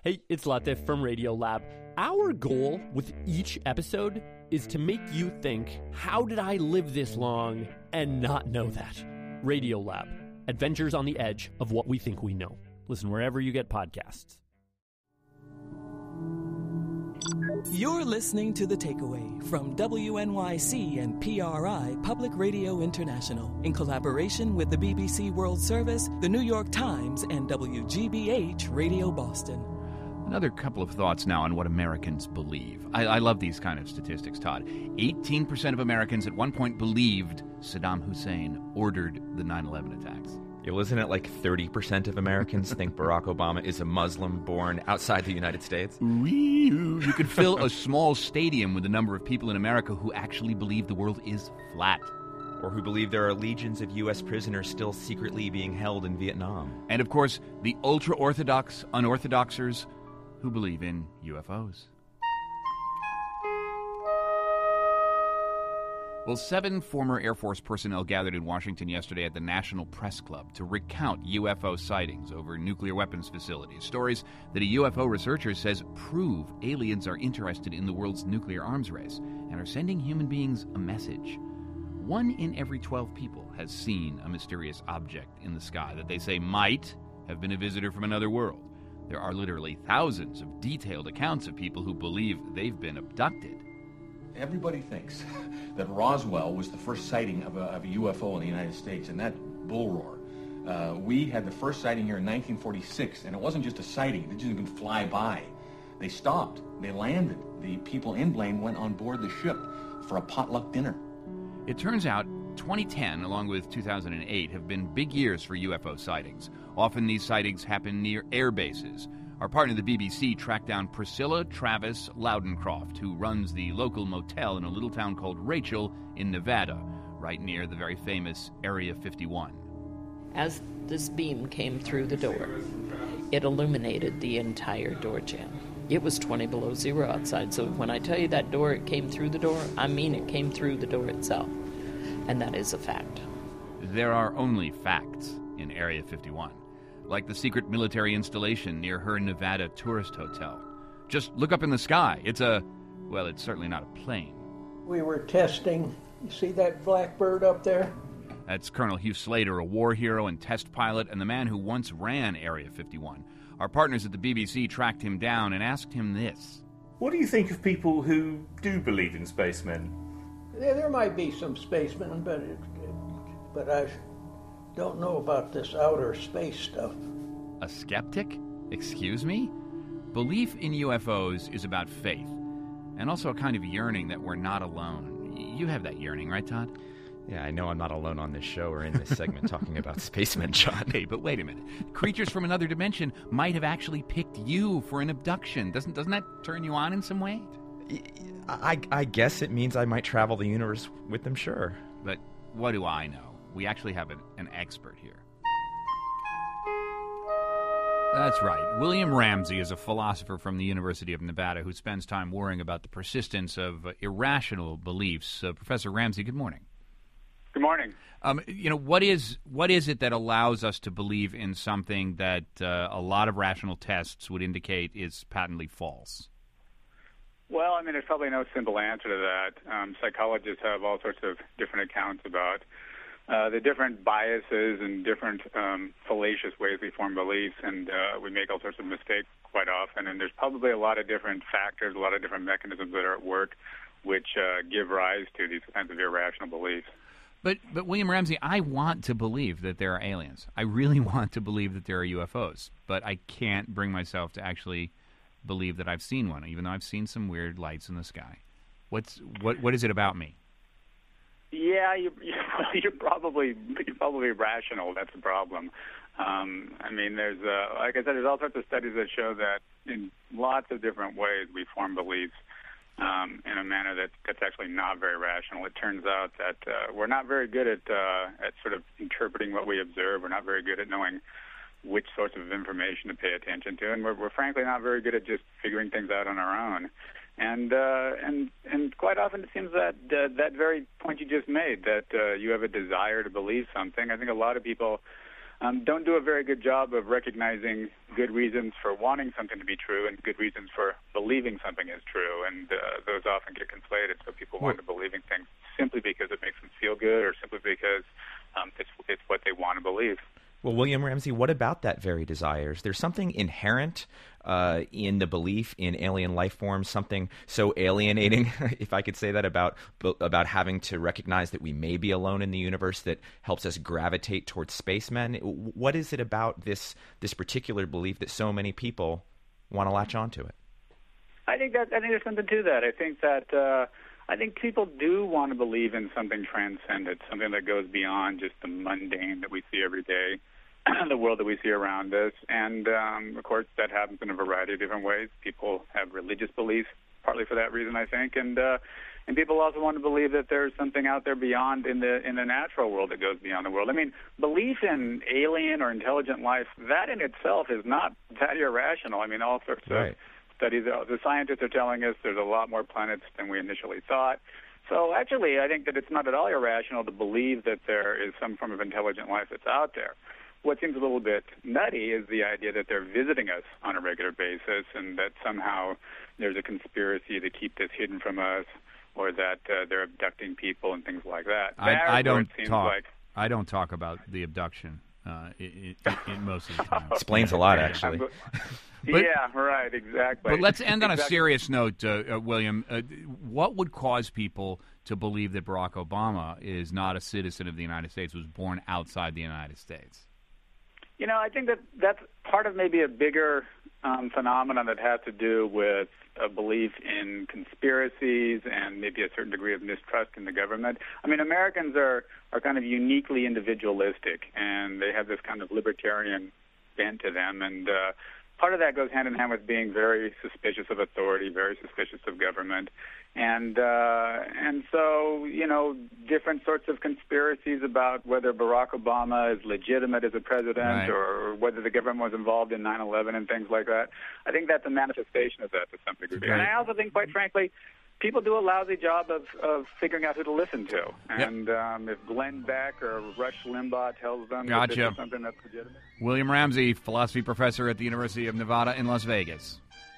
Hey, it's Latif from Radiolab. Our goal with each episode is to make you think, how did I live this long and not know that? Radiolab, adventures on the edge of what we think we know. Listen wherever you get podcasts. You're listening to The Takeaway from WNYC and PRI Public Radio International in collaboration with the BBC World Service, the New York Times, and WGBH Radio Boston. Another couple of thoughts now on what Americans believe. I love these kind of statistics, Todd. 18% of Americans at one point believed Saddam Hussein ordered the 9/11 attacks. Isn't it like 30% of Americans think Barack Obama is a Muslim born outside the United States? You could fill a small stadium with the number of people in America who actually believe the world is flat. Or who believe there are legions of U.S. prisoners still secretly being held in Vietnam. And, of course, the ultra-Orthodox unorthodoxers who believe in UFOs. Well, 7 former Air Force personnel gathered in Washington yesterday at the National Press Club to recount UFO sightings over nuclear weapons facilities. Stories that a UFO researcher says prove aliens are interested in the world's nuclear arms race and are sending human beings a message. 1 in every 12 people has seen a mysterious object in the sky that they say might have been a visitor from another world. There are literally thousands of detailed accounts of people who believe they've been abducted. Everybody thinks that Roswell was the first sighting of a UFO in the United States, and that bull roar. We had the first sighting here in 1946, and it wasn't just a sighting. It didn't even fly by. They stopped. They landed. The people in Blaine went on board the ship for a potluck dinner. It turns out 2010, along with 2008, have been big years for UFO sightings. Often these sightings happen near air bases. Our partner, the BBC, tracked down Priscilla Travis Loudencroft, who runs the local motel in a little town called Rachel in Nevada, right near the very famous Area 51. As this beam came through the door, it illuminated the entire door jamb. It was 20 below zero outside, so when I tell you that door, it came through the door, I mean it came through the door itself. And that is a fact. There are only facts in Area 51. Like the secret military installation near her Nevada tourist hotel. Just look up in the sky. It's certainly not a plane. We were testing. You see that black bird up there? That's Colonel Hugh Slater, a war hero and test pilot, and the man who once ran Area 51. Our partners at the BBC tracked him down and asked him this. What do you think of people who do believe in spacemen? There might be some spacemen, but I don't know about this outer space stuff. A skeptic? Excuse me? Belief in UFOs is about faith, and also a kind of yearning that we're not alone. You have that yearning, right, Todd? Yeah, I know I'm not alone on this show or in this segment talking about spacemen, John. Hey, but wait a minute. Creatures from another dimension might have actually picked you for an abduction. Doesn't that turn you on in some way? I guess it means I might travel the universe with them, sure. But what do I know? We actually have an expert here. That's right. William Ramsey is a philosopher from the University of Nevada who spends time worrying about the persistence of irrational beliefs. Professor Ramsey, good morning. Good morning. What is it that allows us to believe in something that a lot of rational tests would indicate is patently false? Well, there's probably no simple answer to that. Psychologists have all sorts of different accounts about the different biases and different fallacious ways we form beliefs, and we make all sorts of mistakes quite often. And there's probably a lot of different factors, a lot of different mechanisms that are at work which give rise to these kinds of irrational beliefs. But William Ramsey, I want to believe that there are aliens. I really want to believe that there are UFOs, but I can't bring myself to actually believe that I've seen one, even though I've seen some weird lights in the sky. What is it about me? Yeah, you're probably rational. That's the problem. There's like I said, there's all sorts of studies that show that in lots of different ways we form beliefs in a manner that's actually not very rational. It turns out that we're not very good at sort of interpreting what we observe. We're not very good at knowing which sorts of information to pay attention to, and we're frankly not very good at just figuring things out on our own. And quite often it seems that that very point you just made, that you have a desire to believe something. I think a lot of people don't do a very good job of recognizing good reasons for wanting something to be true and good reasons for believing something is true. And those often get conflated. So people wind up believing things simply because it makes them feel good or simply because it's what they want to believe. Well, William Ramsey, what about that very desire? Is there something inherent in the belief in alien life forms, something so alienating, if I could say that, about having to recognize that we may be alone in the universe that helps us gravitate towards spacemen? What is it about this particular belief that so many people want to latch onto it? I think there's something to that. I think people do want to believe in something transcendent, something that goes beyond just the mundane that we see every day, the world that we see around us. And, of course, that happens in a variety of different ways. People have religious beliefs, partly for that reason, I think. And people also want to believe that there's something out there beyond in the natural world that goes beyond the world. I mean, belief in alien or intelligent life, that in itself is not that irrational. I mean, all sorts of studies, the scientists are telling us there's a lot more planets than we initially thought. So actually, I think that it's not at all irrational to believe that there is some form of intelligent life that's out there. What seems a little bit nutty is the idea that they're visiting us on a regular basis and that somehow there's a conspiracy to keep this hidden from us or that they're abducting people and things like that. I don't talk about the abduction in most of the time. Explains a lot, actually. Yeah, right, exactly. But let's end on a serious note, William. What would cause people to believe that Barack Obama is not a citizen of the United States, was born outside the United States? You know, I think that's part of maybe a bigger phenomenon that has to do with a belief in conspiracies and maybe a certain degree of mistrust in the government. I mean, Americans are kind of uniquely individualistic, and they have this kind of libertarian bent to them, and part of that goes hand in hand with being very suspicious of authority, very suspicious of government. And so, you know, different sorts of conspiracies about whether Barack Obama is legitimate as a president or whether the government was involved in 9/11 and things like that. I think that's a manifestation of that to some degree. And I also think, quite frankly, people do a lousy job of figuring out who to listen to. And if Glenn Beck or Rush Limbaugh tells them that this is something that's legitimate. William Ramsey, philosophy professor at the University of Nevada in Las Vegas.